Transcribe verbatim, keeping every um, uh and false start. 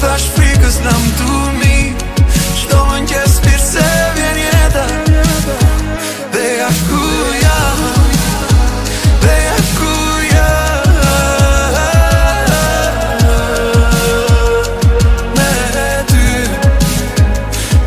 aș fi că n-am dormit și două închei spirțe.